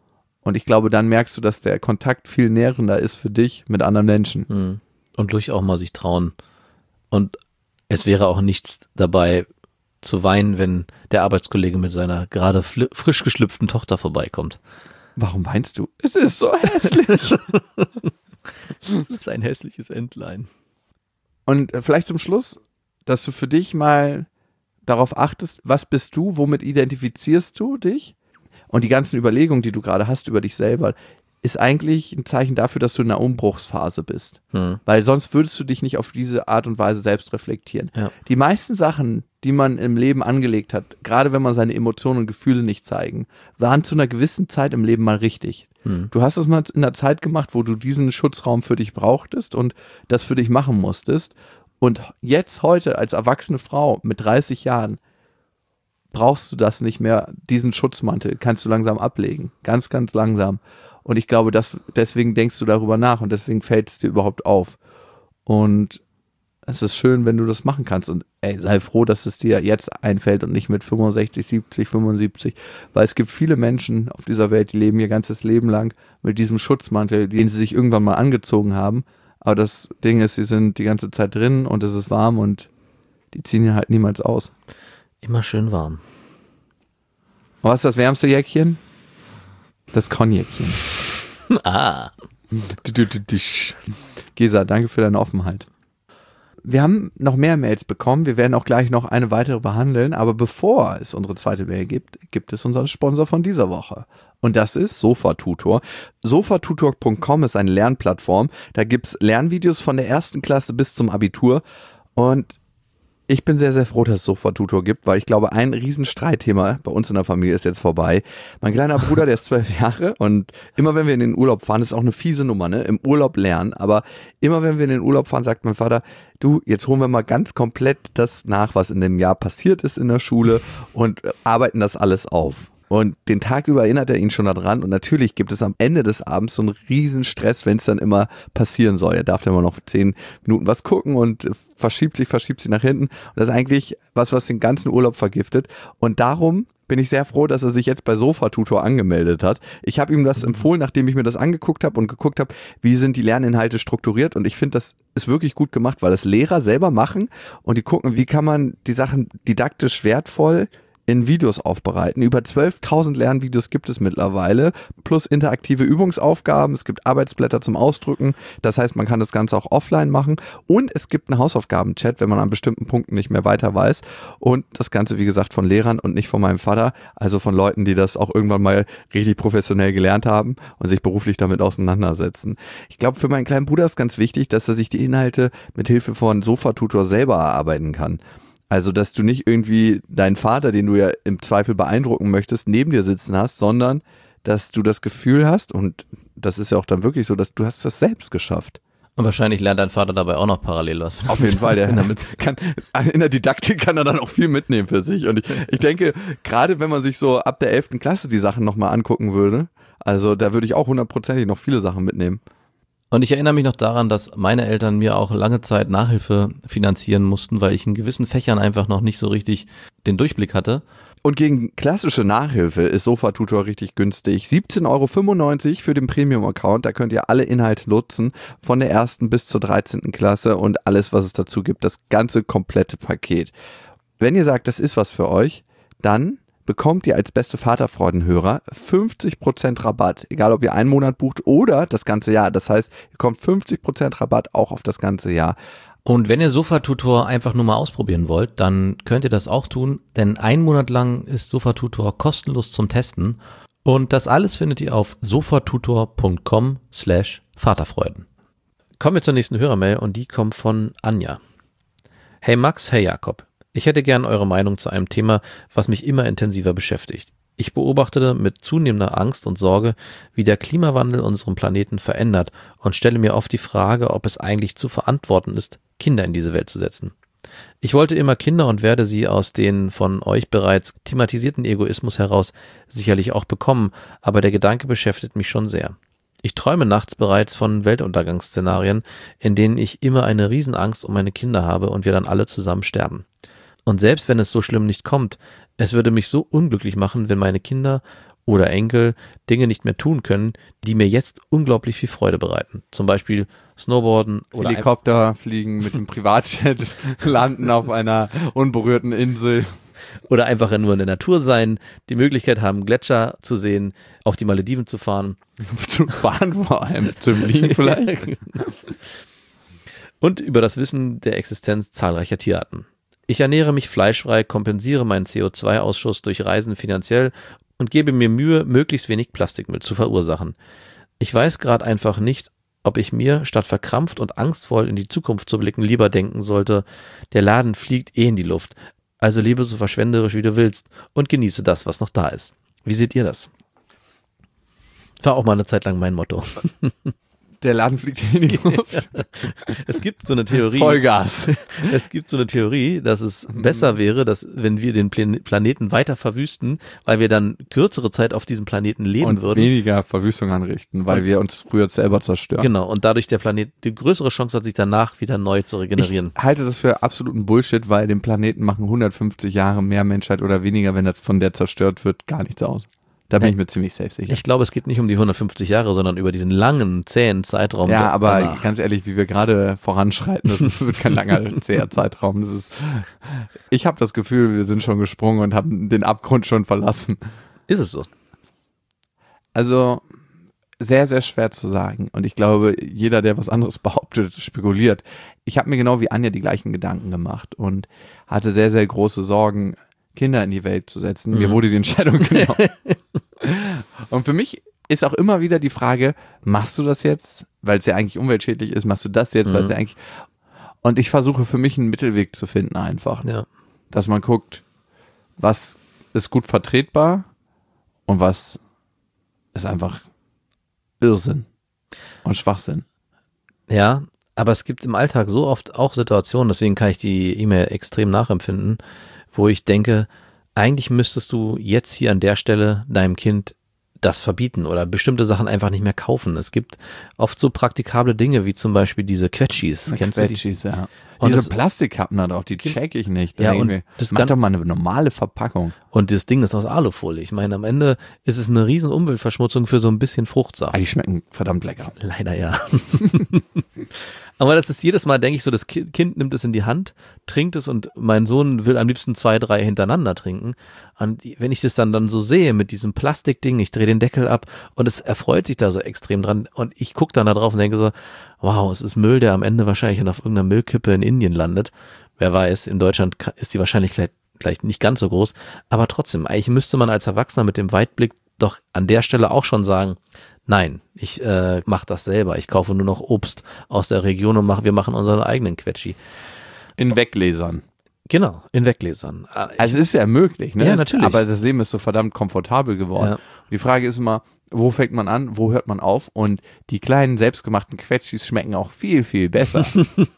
Und ich glaube, dann merkst du, dass der Kontakt viel nährender ist für dich mit anderen Menschen. Hm. Und durch auch mal sich trauen. Und es wäre auch nichts dabei zu weinen, wenn der Arbeitskollege mit seiner gerade fl- frisch geschlüpften Tochter vorbeikommt. Warum weinst du? Es ist so hässlich. Das ist ein hässliches Entlein. Und vielleicht zum Schluss, dass du für dich mal darauf achtest, was bist du, womit identifizierst du dich? Und die ganzen Überlegungen, die du gerade hast über dich selber, ist eigentlich ein Zeichen dafür, dass du in einer Umbruchsphase bist. Hm. Weil sonst würdest du dich nicht auf diese Art und Weise selbst reflektieren. Ja. Die meisten Sachen, die man im Leben angelegt hat, gerade wenn man seine Emotionen und Gefühle nicht zeigen, waren zu einer gewissen Zeit im Leben mal richtig. Hm. Du hast es mal in der Zeit gemacht, wo du diesen Schutzraum für dich brauchtest und das für dich machen musstest. Und jetzt, heute, als erwachsene Frau mit dreißig Jahren, brauchst du das nicht mehr, diesen Schutzmantel kannst du langsam ablegen. Ganz, ganz langsam. Und ich glaube, dass, deswegen denkst du darüber nach und deswegen fällt es dir überhaupt auf. Und es ist schön, wenn du das machen kannst. Und ey, sei froh, dass es dir jetzt einfällt und nicht mit fünfundsechzig, siebzig, fünfundsiebzig. Weil es gibt viele Menschen auf dieser Welt, die leben ihr ganzes Leben lang mit diesem Schutzmantel, den sie sich irgendwann mal angezogen haben. Aber das Ding ist, sie sind die ganze Zeit drin und es ist warm und die ziehen ihn halt niemals aus. Immer schön warm. Und was ist das wärmste Jäckchen? Das Konjäckchen. Ah. Gesa, danke für deine Offenheit. Wir haben noch mehr Mails bekommen. Wir werden auch gleich noch eine weitere behandeln. Aber bevor es unsere zweite Mail gibt, gibt es unseren Sponsor von dieser Woche. Und das ist Sofatutor. Sofatutor punkt com ist eine Lernplattform. Da gibt es Lernvideos von der ersten Klasse bis zum Abitur. Und ich bin sehr, sehr froh, dass es Sofatutor gibt, weil ich glaube, ein Riesenstreitthema bei uns in der Familie ist jetzt vorbei. Mein kleiner Bruder, der ist zwölf Jahre und immer wenn wir in den Urlaub fahren, das ist auch eine fiese Nummer, ne? Im Urlaub lernen, aber immer wenn wir in den Urlaub fahren, sagt mein Vater, du, jetzt holen wir mal ganz komplett das nach, was in dem Jahr passiert ist in der Schule und arbeiten das alles auf. Und den Tag über erinnert er ihn schon daran und natürlich gibt es am Ende des Abends so einen riesen Stress, wenn es dann immer passieren soll. Er darf dann immer noch zehn Minuten was gucken und verschiebt sich, verschiebt sich nach hinten. Und das ist eigentlich was, was den ganzen Urlaub vergiftet. Und darum bin ich sehr froh, dass er sich jetzt bei Sofatutor angemeldet hat. Ich habe ihm das empfohlen, nachdem ich mir das angeguckt habe und geguckt habe, wie sind die Lerninhalte strukturiert. Und ich finde, das ist wirklich gut gemacht, weil das Lehrer selber machen und die gucken, wie kann man die Sachen didaktisch wertvoll in Videos aufbereiten. Über zwölftausend Lernvideos gibt es mittlerweile, plus interaktive Übungsaufgaben. Es gibt Arbeitsblätter zum Ausdrucken. Das heißt, man kann das Ganze auch offline machen. Und es gibt einen Hausaufgaben-Chat, wenn man an bestimmten Punkten nicht mehr weiter weiß. Und das Ganze, wie gesagt, von Lehrern und nicht von meinem Vater. Also von Leuten, die das auch irgendwann mal richtig professionell gelernt haben und sich beruflich damit auseinandersetzen. Ich glaube, für meinen kleinen Bruder ist ganz wichtig, dass er sich die Inhalte mit Hilfe von Sofatutor selber erarbeiten kann. Also, dass du nicht irgendwie deinen Vater, den du ja im Zweifel beeindrucken möchtest, neben dir sitzen hast, sondern dass du das Gefühl hast, und das ist ja auch dann wirklich so, dass du hast das selbst geschafft. Und wahrscheinlich lernt dein Vater dabei auch noch parallel was. Auf jeden Fall, der kann, in der Didaktik kann er dann auch viel mitnehmen für sich. Und ich, ich denke, gerade wenn man sich so ab der elften Klasse die Sachen nochmal angucken würde, also da würde ich auch hundertprozentig noch viele Sachen mitnehmen. Und ich erinnere mich noch daran, dass meine Eltern mir auch lange Zeit Nachhilfe finanzieren mussten, weil ich in gewissen Fächern einfach noch nicht so richtig den Durchblick hatte. Und gegen klassische Nachhilfe ist Sofatutor richtig günstig. siebzehn Euro fünfundneunzig für den Premium-Account. Da könnt ihr alle Inhalte nutzen, von der ersten bis zur dreizehnten Klasse und alles, was es dazu gibt. Das ganze komplette Paket. Wenn ihr sagt, das ist was für euch, dann bekommt ihr als beste Vaterfreudenhörer fünfzig Prozent Rabatt, egal ob ihr einen Monat bucht oder das ganze Jahr. Das heißt, ihr bekommt fünfzig Prozent Rabatt auch auf das ganze Jahr. Und wenn ihr Sofatutor einfach nur mal ausprobieren wollt, dann könnt ihr das auch tun, denn einen Monat lang ist Sofatutor kostenlos zum Testen und das alles findet ihr auf sofatutor punkt com slash Vaterfreuden. Kommen wir zur nächsten Hörermail und die kommt von Anja. Hey Max, hey Jakob. Ich hätte gern eure Meinung zu einem Thema, was mich immer intensiver beschäftigt. Ich beobachte mit zunehmender Angst und Sorge, wie der Klimawandel unseren Planeten verändert und stelle mir oft die Frage, ob es eigentlich zu verantworten ist, Kinder in diese Welt zu setzen. Ich wollte immer Kinder und werde sie aus den von euch bereits thematisierten Egoismus heraus sicherlich auch bekommen, aber der Gedanke beschäftigt mich schon sehr. Ich träume nachts bereits von Weltuntergangsszenarien, in denen ich immer eine Riesenangst um meine Kinder habe und wir dann alle zusammen sterben. Und selbst wenn es so schlimm nicht kommt, es würde mich so unglücklich machen, wenn meine Kinder oder Enkel Dinge nicht mehr tun können, die mir jetzt unglaublich viel Freude bereiten. Zum Beispiel Snowboarden oder Helikopter fliegen, mit dem Privatjet landen auf einer unberührten Insel. Oder einfach nur in der Natur sein, die Möglichkeit haben, Gletscher zu sehen, auf die Malediven zu fahren. Zu fahren vor allem, zum Liegen vielleicht. Und über das Wissen der Existenz zahlreicher Tierarten. Ich ernähre mich fleischfrei, kompensiere meinen C O zwei Ausschuss durch Reisen finanziell und gebe mir Mühe, möglichst wenig Plastikmüll zu verursachen. Ich weiß gerade einfach nicht, ob ich mir, statt verkrampft und angstvoll in die Zukunft zu blicken, lieber denken sollte, der Laden fliegt eh in die Luft. Also lebe so verschwenderisch, wie du willst und genieße das, was noch da ist. Wie seht ihr das? War auch mal eine Zeit lang mein Motto. Der Laden fliegt in die Luft. Es gibt so eine Theorie. Vollgas. Es gibt so eine Theorie, dass es besser wäre, dass wenn wir den Plan- Planeten weiter verwüsten, weil wir dann kürzere Zeit auf diesem Planeten leben Und würden. weniger Verwüstung anrichten, weil wir uns früher selber zerstören. Genau, und dadurch der Planet die größere Chance hat, sich danach wieder neu zu regenerieren. Ich halte das für absoluten Bullshit, weil dem Planeten machen hundertfünfzig Jahre mehr Menschheit oder weniger, wenn das von der zerstört wird, gar nichts aus. Da bin ich mir ziemlich safe sicher. Ich glaube, es geht nicht um die hundertfünfzig Jahre, sondern über diesen langen, zähen Zeitraum. Ja, aber danach. ganz ehrlich, wie wir gerade voranschreiten, das ist, wird kein langer, zäher Zeitraum. Das ist, ich habe das Gefühl, wir sind schon gesprungen und haben den Abgrund schon verlassen. Ist es so? Also sehr, sehr schwer zu sagen. Und ich glaube, jeder, der was anderes behauptet, spekuliert. Ich habe mir genau wie Anja die gleichen Gedanken gemacht und hatte sehr, sehr große Sorgen, Kinder in die Welt zu setzen. Mhm. Mir wurde die Entscheidung genommen. Und für mich ist auch immer wieder die Frage, machst du das jetzt, weil es ja eigentlich umweltschädlich ist, machst du das jetzt, mhm. weil es ja eigentlich... Und ich versuche für mich einen Mittelweg zu finden einfach. Ja. Dass man guckt, was ist gut vertretbar und was ist einfach Irrsinn und Schwachsinn. Ja, aber es gibt im Alltag so oft auch Situationen, deswegen kann ich die E-Mail extrem nachempfinden, wo ich denke, eigentlich müsstest du jetzt hier an der Stelle deinem Kind das verbieten oder bestimmte Sachen einfach nicht mehr kaufen. Es gibt oft so praktikable Dinge, wie zum Beispiel diese Quetschis. Ja, Kennst Quetschis, du die? ja. Und Diese das, Plastikkappen da drauf, die check ich nicht. Da ja, denke und ich mir, das mach kann, doch mal eine normale Verpackung. Und das Ding ist aus Alufolie. Ich meine, am Ende ist es eine riesen Umweltverschmutzung für so ein bisschen Fruchtsaft. Aber die schmecken verdammt lecker. Leider ja. Aber das ist jedes Mal, denke ich so, das Kind nimmt es in die Hand, trinkt es und mein Sohn will am liebsten zwei, drei hintereinander trinken. Und wenn ich das dann, dann so sehe mit diesem Plastikding, ich drehe den Deckel ab und es erfreut sich da so extrem dran und ich gucke dann da drauf und denke so, wow, es ist Müll, der am Ende wahrscheinlich auf irgendeiner Müllkippe in Indien landet. Wer weiß, in Deutschland ist die Wahrscheinlichkeit vielleicht nicht ganz so groß, aber trotzdem, eigentlich müsste man als Erwachsener mit dem Weitblick doch an der Stelle auch schon sagen, nein, ich äh, mache das selber. Ich kaufe nur noch Obst aus der Region und mach, wir machen unseren eigenen Quetschi. In Weggläsern. Genau, in Weggläsern. Also es ist ja möglich, ne? Ja, natürlich. Aber das Leben ist so verdammt komfortabel geworden. Ja. Die Frage ist immer, wo fängt man an, wo hört man auf? Und die kleinen selbstgemachten Quetschis schmecken auch viel, viel besser.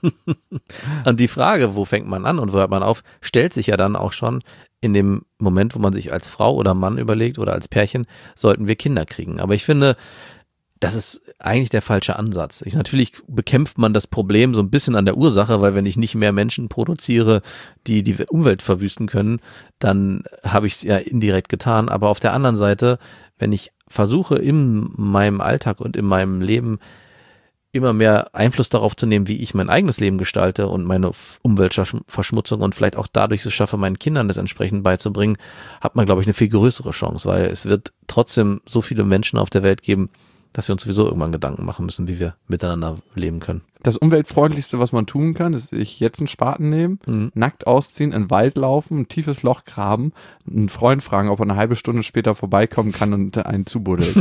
Und die Frage, wo fängt man an und wo hört man auf, stellt sich ja dann auch schon in dem Moment, wo man sich als Frau oder Mann überlegt oder als Pärchen, sollten wir Kinder kriegen. Aber ich finde, das ist eigentlich der falsche Ansatz. Ich, natürlich bekämpft man das Problem so ein bisschen an der Ursache, weil wenn ich nicht mehr Menschen produziere, die die Umwelt verwüsten können, dann habe ich es ja indirekt getan. Aber auf der anderen Seite, wenn ich versuche, in meinem Alltag und in meinem Leben immer mehr Einfluss darauf zu nehmen, wie ich mein eigenes Leben gestalte und meine Umweltverschmutzung und vielleicht auch dadurch es schaffe, meinen Kindern das entsprechend beizubringen, hat man, glaube ich, eine viel größere Chance, weil es wird trotzdem so viele Menschen auf der Welt geben, dass wir uns sowieso irgendwann Gedanken machen müssen, wie wir miteinander leben können. Das umweltfreundlichste, was man tun kann, ist, ich jetzt einen Spaten nehmen, mhm. nackt ausziehen, in den Wald laufen, ein tiefes Loch graben, einen Freund fragen, ob er eine halbe Stunde später vorbeikommen kann und einen zubuddeln.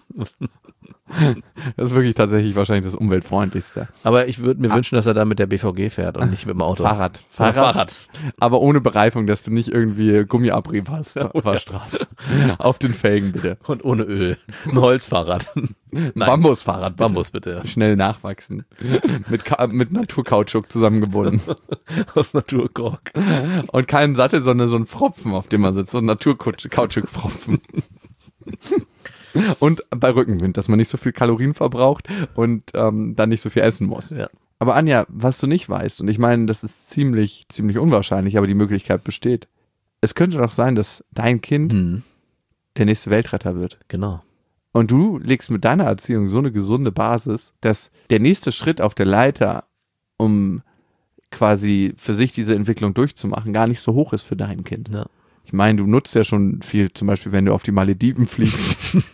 Das ist wirklich tatsächlich wahrscheinlich das umweltfreundlichste. Aber ich würde mir ah. wünschen, dass er da mit der B V G fährt und nicht mit dem Auto. Fahrrad. Fahrrad. Fahrrad. Aber ohne Bereifung, dass du nicht irgendwie Gummiabrieb hast ja, auf der ja. Straße. Auf den Felgen bitte. Und ohne Öl. Ein Holzfahrrad. Ein Bambusfahrrad bitte. Bambus bitte. Schnell nachwachsen. Mit, Ka- mit Naturkautschuk zusammengebunden. Aus Naturkork. Und keinen Sattel, sondern so ein Pfropfen, auf dem man sitzt. So ein Naturkautschuk-Pfropfen. Und bei Rückenwind, dass man nicht so viel Kalorien verbraucht und ähm, dann nicht so viel essen muss. Ja. Aber Anja, was du nicht weißt, und ich meine, das ist ziemlich, ziemlich unwahrscheinlich, aber die Möglichkeit besteht. Es könnte doch sein, dass dein Kind hm. der nächste Weltretter wird. Genau. Und du legst mit deiner Erziehung so eine gesunde Basis, dass der nächste Schritt auf der Leiter, um quasi für sich diese Entwicklung durchzumachen, gar nicht so hoch ist für dein Kind. Ja. Ich meine, du nutzt ja schon viel, zum Beispiel, wenn du auf die Malediven fliegst,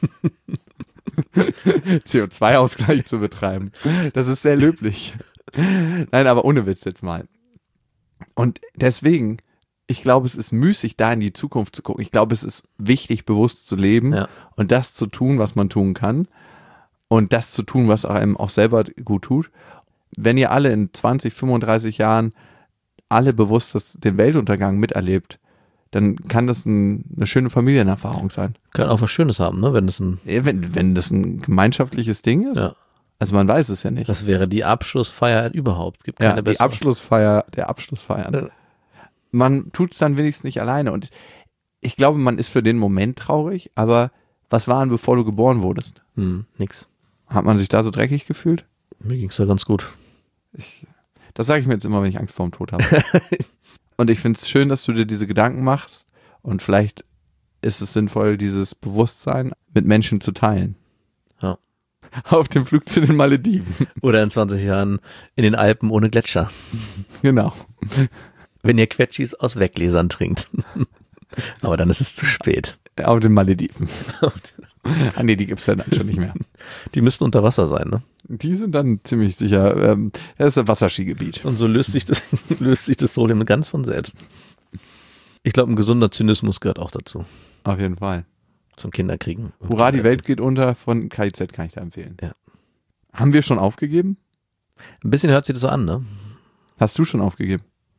C O zwei Ausgleich zu betreiben. Das ist sehr löblich. Nein, aber ohne Witz jetzt mal. Und deswegen, ich glaube, es ist müßig, da in die Zukunft zu gucken. Ich glaube, es ist wichtig, bewusst zu leben Ja. und das zu tun, was man tun kann und das zu tun, was einem auch selber gut tut. Wenn ihr alle in zwanzig, fünfunddreißig Jahren alle bewusst das, den Weltuntergang miterlebt, dann kann das ein, eine schöne Familienerfahrung sein. Kann auch was Schönes haben, ne? Wenn das ein, Ja, Wenn, wenn das ein gemeinschaftliches Ding ist, ja, also man weiß es ja nicht. das wäre die Abschlussfeier überhaupt. Es gibt keine Ja, die bessere. Abschlussfeier der Abschlussfeiern. Ja. Man tut es dann wenigstens nicht alleine und ich glaube, man ist für den Moment traurig, aber was war denn, bevor du geboren wurdest? Hm, nix. Hat man sich da so dreckig gefühlt? Mir ging's da ganz gut. Ich, das sage ich mir jetzt immer, wenn ich Angst vor dem Tod habe. Und ich finde es schön, dass du dir diese Gedanken machst und vielleicht ist es sinnvoll, dieses Bewusstsein mit Menschen zu teilen. Ja. Auf dem Flug zu den Malediven. Oder in zwanzig Jahren in den Alpen ohne Gletscher. Genau. Wenn ihr Quetschis aus Weggläsern trinkt. Aber dann ist es zu spät. Auf den Malediven. Ah nee, die gibt es ja dann schon nicht mehr. Die müssten unter Wasser sein, ne? Die sind dann ziemlich sicher, ähm, das ist ein Wasserskigebiet. Und so löst sich das, löst sich das Problem ganz von selbst. Ich glaube, ein gesunder Zynismus gehört auch dazu. Auf jeden Fall. Zum Kinderkriegen. und Hurra, die zum Welt geht unter von K I Z kann ich da empfehlen. Ja. Haben wir schon aufgegeben? Ein bisschen hört sich das so an, ne? Hast du schon aufgegeben?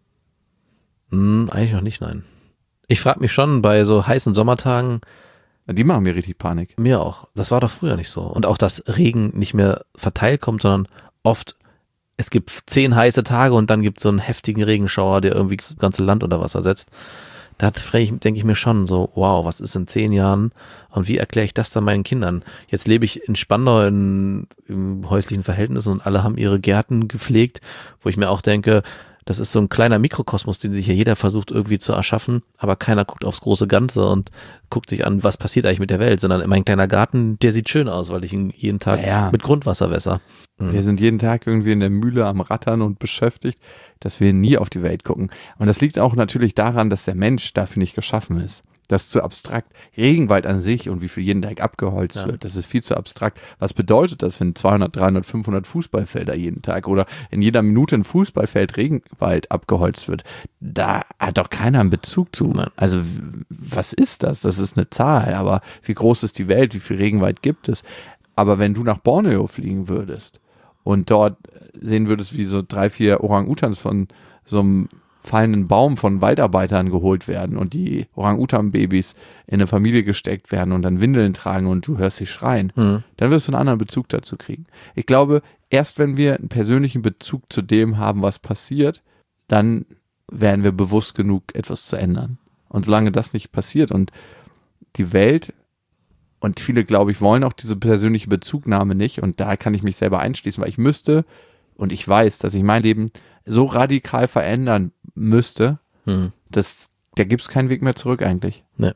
Hm, eigentlich noch nicht, nein. Ich frage mich schon bei so heißen Sommertagen, Ja, die machen mir richtig Panik. mir auch, das war doch früher nicht so. Und auch, dass Regen nicht mehr verteilt kommt, sondern oft, es gibt zehn heiße Tage und dann gibt es so einen heftigen Regenschauer, der irgendwie das ganze Land unter Wasser setzt. Da denke ich mir schon so, wow, was ist in zehn Jahren und wie erkläre ich das dann meinen Kindern? Jetzt lebe ich in Spandau in, in häuslichen Verhältnissen und alle haben ihre Gärten gepflegt, wo ich mir auch denke, das ist so ein kleiner Mikrokosmos, den sich hier jeder versucht irgendwie zu erschaffen, aber keiner guckt aufs große Ganze und guckt sich an, was passiert eigentlich mit der Welt, sondern mein kleiner Garten, der sieht schön aus, weil ich ihn jeden Tag Ja, ja. mit Grundwasser wässer. Mhm. Wir sind jeden Tag irgendwie in der Mühle am Rattern und beschäftigt, dass wir nie auf die Welt gucken. Und das liegt auch natürlich daran, dass der Mensch dafür nicht geschaffen ist. Das ist zu abstrakt. Regenwald an sich und wie viel jeden Tag abgeholzt Ja. wird, das ist viel zu abstrakt. Was bedeutet das, wenn zweihundert, dreihundert, fünfhundert Fußballfelder jeden Tag oder in jeder Minute ein Fußballfeld Regenwald abgeholzt wird? Da hat doch keiner einen Bezug zu. Nein. Also w- was ist das? Das ist eine Zahl, aber wie groß ist die Welt? Wie viel Regenwald gibt es? Aber wenn du nach Borneo fliegen würdest und dort sehen würdest, wie so drei, vier Orang-Utans von so einem fallenden Baum von Waldarbeitern geholt werden und die Orang-Utan-Babys in eine Familie gesteckt werden und dann Windeln tragen und du hörst sie schreien, Mhm. dann wirst du einen anderen Bezug dazu kriegen. Ich glaube, erst wenn wir einen persönlichen Bezug zu dem haben, was passiert, dann werden wir bewusst genug, etwas zu ändern. Und solange das nicht passiert und die Welt und viele, glaube ich, wollen auch diese persönliche Bezugnahme nicht und da kann ich mich selber einschließen, weil ich müsste und ich weiß, dass ich mein Leben so radikal verändern müsste, Mhm. dass da gibt es keinen Weg mehr zurück eigentlich. Nee.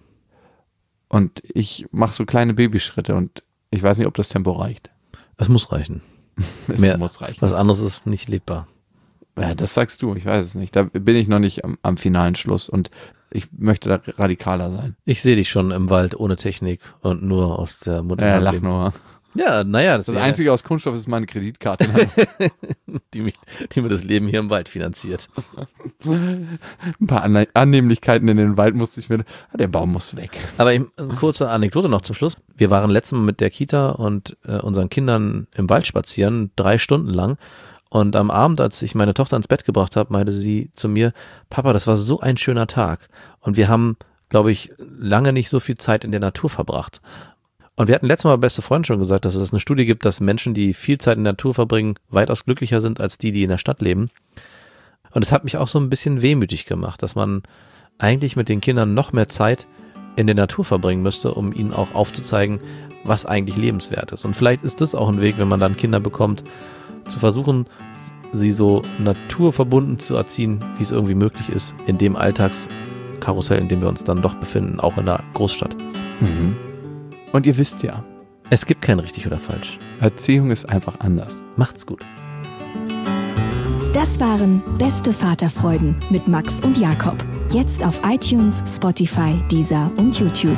Und ich mache so kleine Babyschritte und ich weiß nicht, ob das Tempo reicht. Es muss reichen. Es Mehr- muss reichen. Was anderes ist nicht lebbar. Ja, das sagst du, ich weiß es nicht. Da bin ich noch nicht am, am finalen Schluss und ich möchte da radikaler sein. Ich sehe dich schon im Wald ohne Technik und nur aus der Mutter. Ja, lach nur. Ja, naja, das, Das wäre- Einzige aus Kunststoff ist meine Kreditkarte. die, mich, die mir das Leben hier im Wald finanziert. Ein paar Anne- Annehmlichkeiten in den Wald musste ich mir. Ah, der Baum muss weg. Aber ich, eine kurze Anekdote noch zum Schluss. Wir waren letztes Mal mit der Kita und äh, unseren Kindern im Wald spazieren, drei Stunden lang. Und am Abend, als ich meine Tochter ins Bett gebracht habe, meinte sie zu mir, Papa, das war so ein schöner Tag. Und wir haben, glaube ich, lange nicht so viel Zeit in der Natur verbracht. Und wir hatten letztes Mal beste Freund schon gesagt, dass es eine Studie gibt, dass Menschen, die viel Zeit in der Natur verbringen, weitaus glücklicher sind als die, die in der Stadt leben. Und es hat mich auch so ein bisschen wehmütig gemacht, dass man eigentlich mit den Kindern noch mehr Zeit in der Natur verbringen müsste, um ihnen auch aufzuzeigen, was eigentlich lebenswert ist. Und vielleicht ist das auch ein Weg, wenn man dann Kinder bekommt, zu versuchen, sie so naturverbunden zu erziehen, wie es irgendwie möglich ist, in dem Alltagschaos, Karussell, in dem wir uns dann doch befinden, auch in der Großstadt. Mhm. Und ihr wisst ja, es gibt kein richtig oder falsch. Erziehung ist einfach anders. Macht's gut. Das waren Beste Vaterfreuden mit Max und Jakob. Jetzt auf iTunes, Spotify, Deezer und YouTube.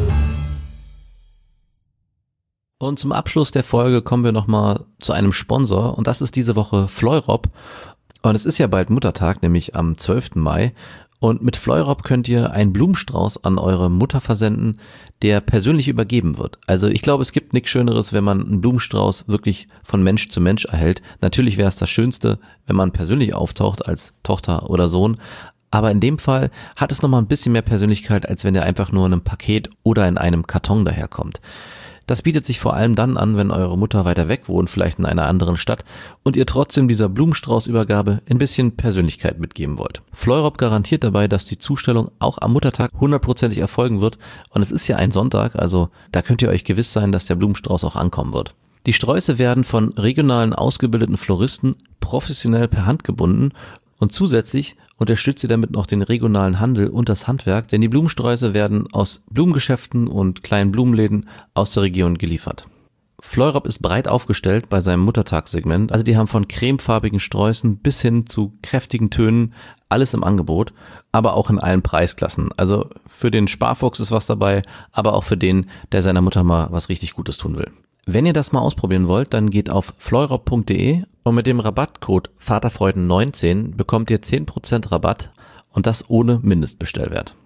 Und zum Abschluss der Folge kommen wir nochmal zu einem Sponsor und das ist diese Woche Fleurop. Und es ist ja bald Muttertag, nämlich am zwölften Mai. Und mit Fleurop könnt ihr einen Blumenstrauß an eure Mutter versenden, der persönlich übergeben wird. Also ich glaube, es gibt nichts Schöneres, wenn man einen Blumenstrauß wirklich von Mensch zu Mensch erhält. Natürlich wäre es das Schönste, wenn man persönlich auftaucht als Tochter oder Sohn. Aber in dem Fall hat es nochmal ein bisschen mehr Persönlichkeit, als wenn der einfach nur in einem Paket oder in einem Karton daherkommt. Das bietet sich vor allem dann an, wenn eure Mutter weiter weg wohnt, vielleicht in einer anderen Stadt und ihr trotzdem dieser Blumenstraußübergabe ein bisschen Persönlichkeit mitgeben wollt. Fleurop garantiert dabei, dass die Zustellung auch am Muttertag hundertprozentig erfolgen wird und es ist ja ein Sonntag, also da könnt ihr euch gewiss sein, dass der Blumenstrauß auch ankommen wird. Die Sträuße werden von regionalen ausgebildeten Floristen professionell per Hand gebunden und zusätzlich unterstützt ihr damit noch den regionalen Handel und das Handwerk, denn die Blumensträuße werden aus Blumengeschäften und kleinen Blumenläden aus der Region geliefert. Fleurop ist breit aufgestellt bei seinem Muttertagssegment, also die haben von cremefarbigen Sträußen bis hin zu kräftigen Tönen alles im Angebot, aber auch in allen Preisklassen. Also für den Sparfuchs ist was dabei, aber auch für den, der seiner Mutter mal was richtig Gutes tun will. Wenn ihr das mal ausprobieren wollt, dann geht auf fleurop punkt de und mit dem Rabattcode Vaterfreuden neunzehn bekommt ihr zehn Prozent Rabatt und das ohne Mindestbestellwert.